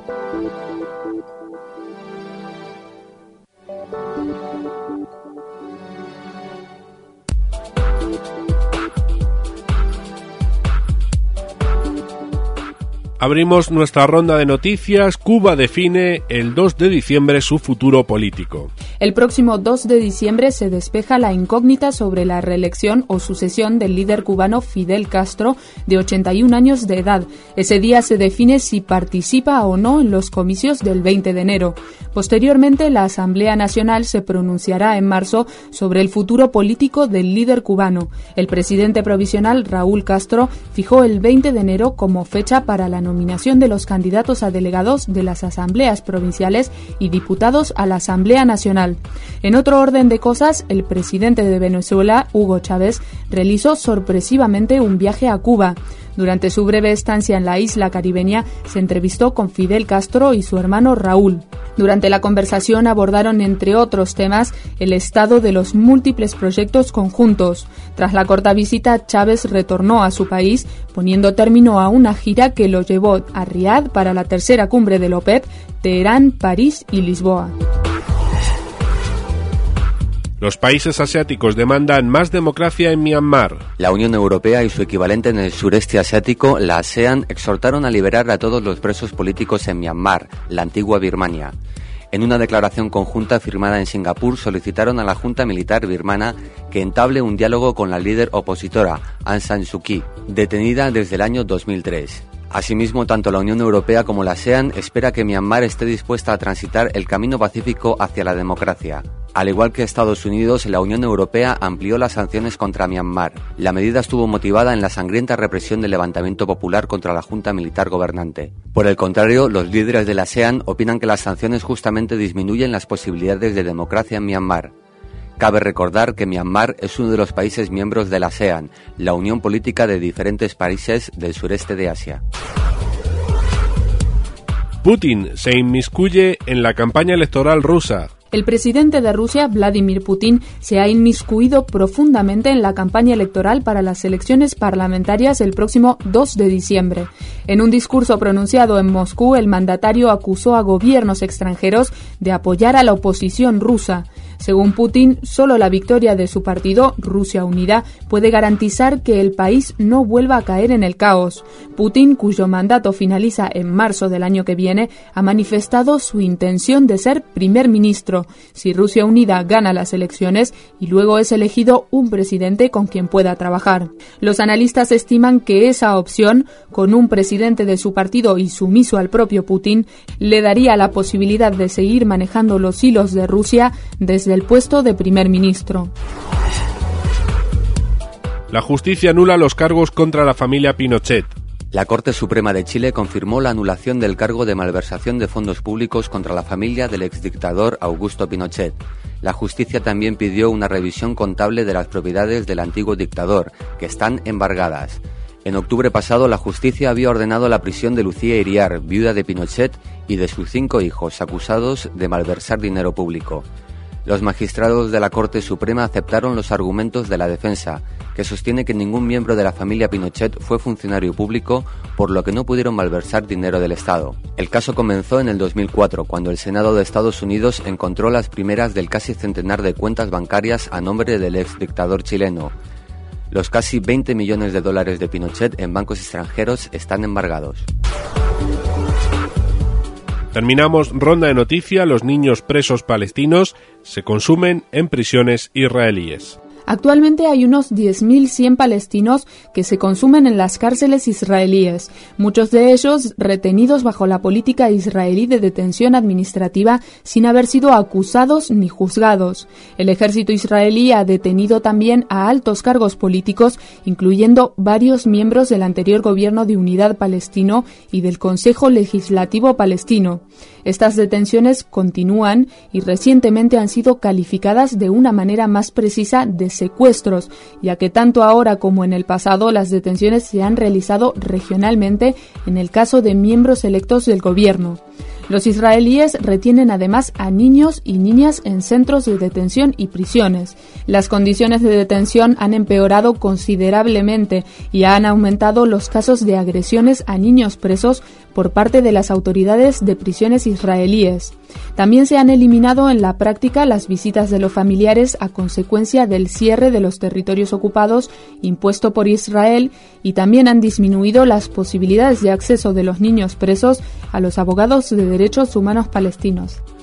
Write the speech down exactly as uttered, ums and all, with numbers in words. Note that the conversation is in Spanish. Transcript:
Abrimos nuestra ronda de noticias. Cuba define el dos de diciembre su futuro político. El próximo dos de diciembre se despeja la incógnita sobre la reelección o sucesión del líder cubano Fidel Castro, de ochenta y un años de edad. Ese día se define si participa o no en los comicios del veinte de enero. Posteriormente, la Asamblea Nacional se pronunciará en marzo sobre el futuro político del líder cubano. El presidente provisional, Raúl Castro, fijó el veinte de enero como fecha para la nominación de los candidatos a delegados de las asambleas provinciales y diputados a la Asamblea Nacional. En otro orden de cosas, el presidente de Venezuela, Hugo Chávez, realizó sorpresivamente un viaje a Cuba. Durante su breve estancia en la isla caribeña, se entrevistó con Fidel Castro y su hermano Raúl. Durante la conversación abordaron, entre otros temas, el estado de los múltiples proyectos conjuntos. Tras la corta visita, Chávez retornó a su país, poniendo término a una gira que lo llevó a Riad para la tercera cumbre de la OPEP, Teherán, París y Lisboa. Los países asiáticos demandan más democracia en Myanmar. La Unión Europea y su equivalente en el sureste asiático, la ASEAN, exhortaron a liberar a todos los presos políticos en Myanmar, la antigua Birmania. En una declaración conjunta firmada en Singapur, solicitaron a la Junta Militar birmana que entable un diálogo con la líder opositora, Aung San Suu Kyi, detenida desde el año dos mil tres. Asimismo, tanto la Unión Europea como la ASEAN espera que Myanmar esté dispuesta a transitar el camino pacífico hacia la democracia. Al igual que Estados Unidos, la Unión Europea amplió las sanciones contra Myanmar. La medida estuvo motivada en la sangrienta represión del levantamiento popular contra la junta militar gobernante. Por el contrario, los líderes de la ASEAN opinan que las sanciones justamente disminuyen las posibilidades de democracia en Myanmar. Cabe recordar que Myanmar es uno de los países miembros de la ASEAN, la unión política de diferentes países del sureste de Asia. Putin se inmiscuye en la campaña electoral rusa. El presidente de Rusia, Vladimir Putin, se ha inmiscuido profundamente en la campaña electoral para las elecciones parlamentarias el próximo dos de diciembre. En un discurso pronunciado en Moscú, el mandatario acusó a gobiernos extranjeros de apoyar a la oposición rusa. Según Putin, solo la victoria de su partido, Rusia Unida, puede garantizar que el país no vuelva a caer en el caos. Putin, cuyo mandato finaliza en marzo del año que viene, ha manifestado su intención de ser primer ministro si Rusia Unida gana las elecciones y luego es elegido un presidente con quien pueda trabajar. Los analistas estiman que esa opción, con un presidente de su partido y sumiso al propio Putin, le daría la posibilidad de seguir manejando los hilos de Rusia desde el puesto de primer ministro. La justicia anula los cargos contra la familia Pinochet. La Corte Suprema de Chile confirmó la anulación del cargo de malversación de fondos públicos contra la familia del exdictador Augusto Pinochet. La justicia también pidió una revisión contable de las propiedades del antiguo dictador, que están embargadas. En octubre pasado, la justicia había ordenado la prisión de Lucía Iriar, viuda de Pinochet, y de sus cinco hijos, acusados de malversar dinero público. Los magistrados de la Corte Suprema aceptaron los argumentos de la defensa, que sostiene que ningún miembro de la familia Pinochet fue funcionario público, por lo que no pudieron malversar dinero del Estado. El caso comenzó en el dos mil cuatro, cuando el Senado de Estados Unidos encontró las primeras del casi centenar de cuentas bancarias a nombre del exdictador chileno. Los casi veinte millones de dólares de Pinochet en bancos extranjeros están embargados. Terminamos ronda de noticia. Los niños presos palestinos se consumen en prisiones israelíes. Actualmente hay unos diez mil cien palestinos que se consumen en las cárceles israelíes, muchos de ellos retenidos bajo la política israelí de detención administrativa sin haber sido acusados ni juzgados. El ejército israelí ha detenido también a altos cargos políticos, incluyendo varios miembros del anterior gobierno de unidad palestino y del Consejo Legislativo palestino. Estas detenciones continúan y recientemente han sido calificadas de una manera más precisa de secuestros, ya que tanto ahora como en el pasado las detenciones se han realizado regionalmente en el caso de miembros electos del gobierno. Los israelíes retienen además a niños y niñas en centros de detención y prisiones. Las condiciones de detención han empeorado considerablemente y han aumentado los casos de agresiones a niños presos, por parte de las autoridades de prisiones israelíes. También se han eliminado en la práctica las visitas de los familiares a consecuencia del cierre de los territorios ocupados impuesto por Israel, y también han disminuido las posibilidades de acceso de los niños presos a los abogados de derechos humanos palestinos.